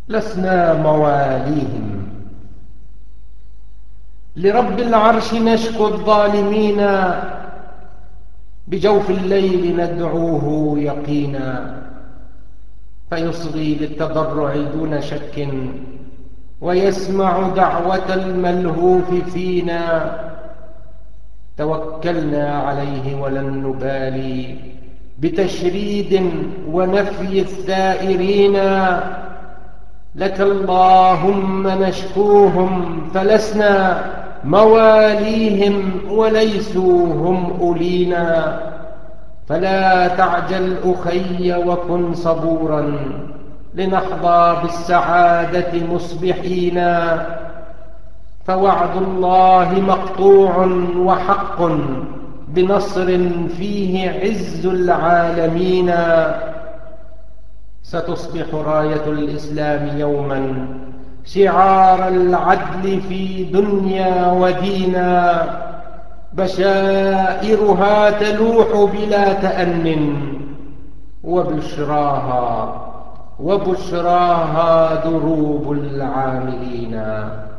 لسنا مواليهم. لرب العرش نشكو الظالمين، بجوف الليل ندعوه يقينا، فيصغي للتضرع دون شك، ويسمع دعوة الملهوف فينا. توكلنا عليه ولن نبالي بتشريد ونفي الثائرين. لك اللهم نشكوهم، فلسنا مواليهم وليسوا هم أولينا. فلا تعجل أخي وكن صبورا، لنحظى بالسعادة مصبحين. فوعد الله مقطوع وحق، بنصر فيه عز العالمين. ستصبح راية الإسلام يوما شعار العدل في دنيا ودينا. بشائرها تلوح بلا تأن، وبشراها دروب العاملين.